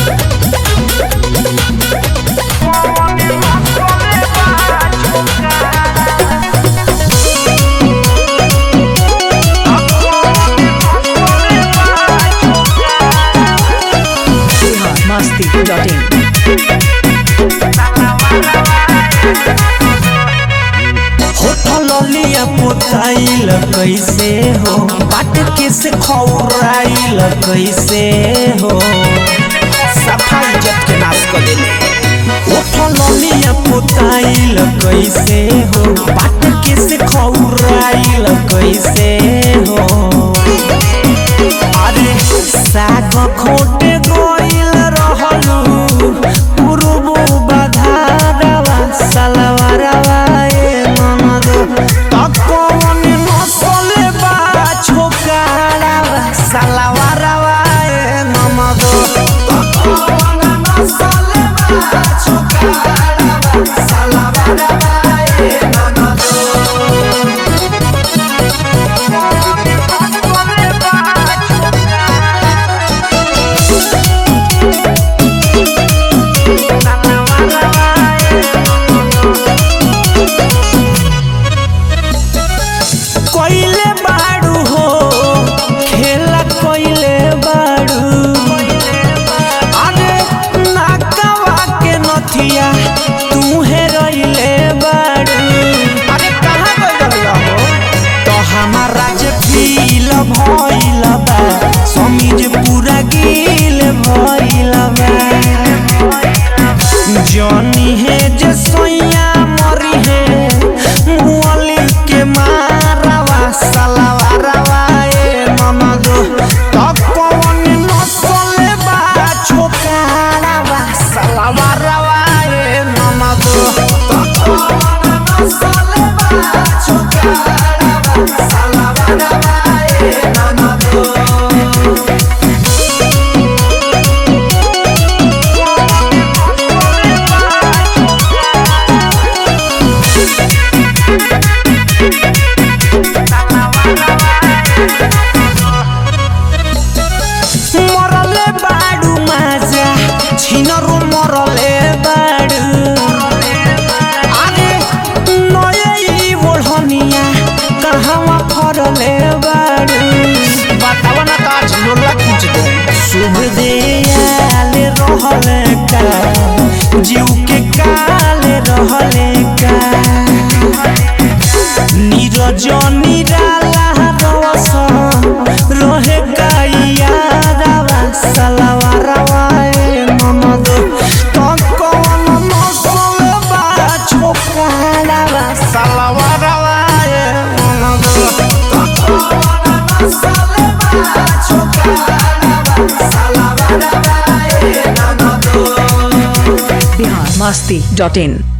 होठलिया पोताइल कैसे हो बाट के से खौराइल कैसे हो सफाई इज्जत के नाश कर देले। होठलिया पोताइल कैसे हो बाट के से खौराइल कैसे हो अरे साग खोटे गइल रहलू पुरबो बाधारवा सलवारवा भइल बा समीज पूरा गिल भइल बा जनी है जे सोया मरी है मुअली के मारवा सलवारवा ए ननदो तकवन नसले बा छोकरावा सलवारवा ए ननदो तकवन नसले बा छोकरावा सलवारवा मरले बाडू माजा छिनरो मरले बाडू अरे नये बोलहनिया कहवा फरले बाडू बतावा ना का झोला खींच दे शुभ देयाले रहले का जीव के काले रहले का नीरज निराला रवस रहे काया सलवारवा ए ननदो तकवन नसले बा छोकरावा सलवारवा ए ननदो तकवन नसले बा छोकरावा सलवारवा ए ननदो biharmasti.in